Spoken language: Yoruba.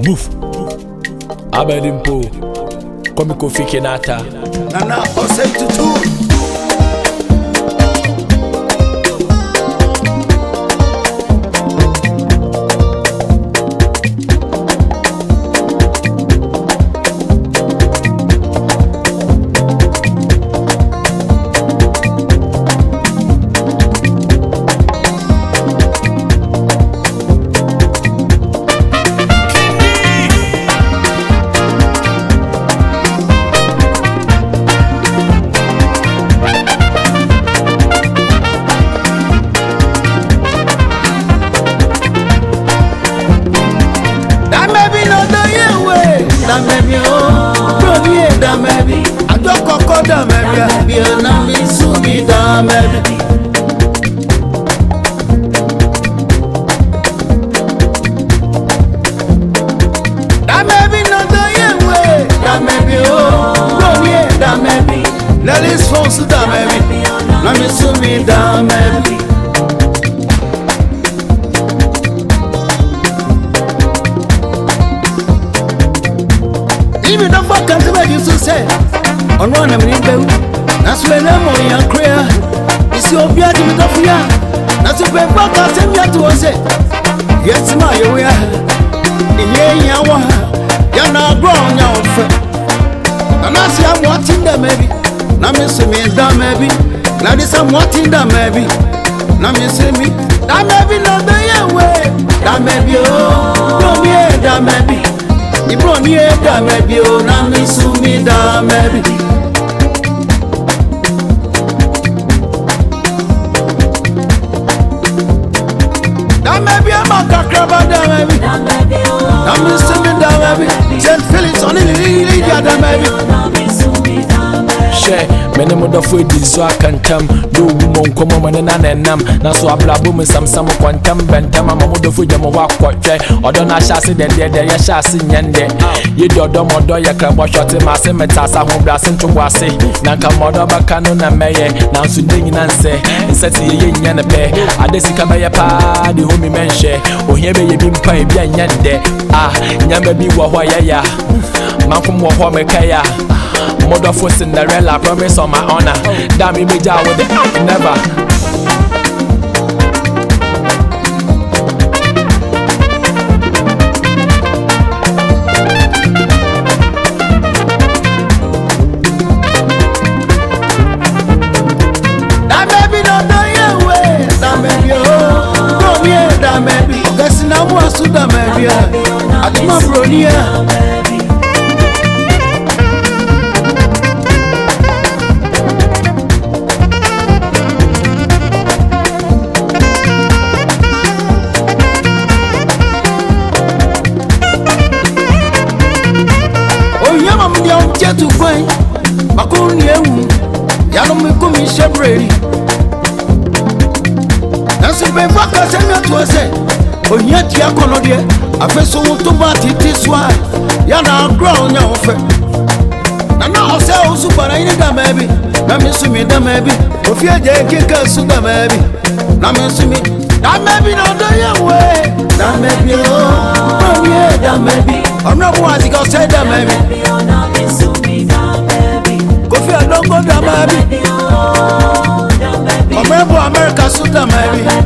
Move. Abedimpo. Komiko fike nata. Nana Osei Tutu. Let's force it down, baby. Let me zoom it down, baby. Even the fuck can't make you so say. On one of them, that's when I'm on your career. It's your beauty with the fear. That's a big fuck I'll send you to us. Yes, my way. Yeah, you're not grown, you're friend. And I say I'm watching them, maybe. Now me see me down maybe. Now this I'm watching that maybe. Now me see me. That maybe not the way. That maybe oh. Bro me that maybe. The bro me that maybe oh. Now me see me that maybe. That maybe I'm a crab that maybe. Now me see me that maybe. St. Phillips on the that maybe. Mene modofo edi so akantam do wo nkomo mane na nenam na so ablabo me samsam kwantam bentam ama modofo jamo wakotwe odo na hyase de ye hyase nyende ye dodo modo ye krabo shot ma se metasa ho brase ntobo ase na nka modo baka no na meye na nso de nyina nseti ye nya ne be adesika be ye pa de homi menhye ohia be ye bi mpa e bia nyende nyamba bi wo ho ya mankom wo ho mekaya Mother for Cinderella, promise on my honor. Damn me down with the never. That baby not the way. That baby oh, bro me that baby. Guess now what's to that baby? I do my bro here. To find Makuni ewu Yano mikumi shebredi Nansi bevaka senya tuwase Onyeti ya konodie Afeso utuba titi swai Yana ground ya ofe Nana ose usupara ini da mebi Na misumi da mebi Ofia je kika su da mebi Na misumi Da mebi no do ye we Da mebi oh Mami da mebi I'm not one to say da mebi Kofi Adongo da mebi Omebo America su da mebi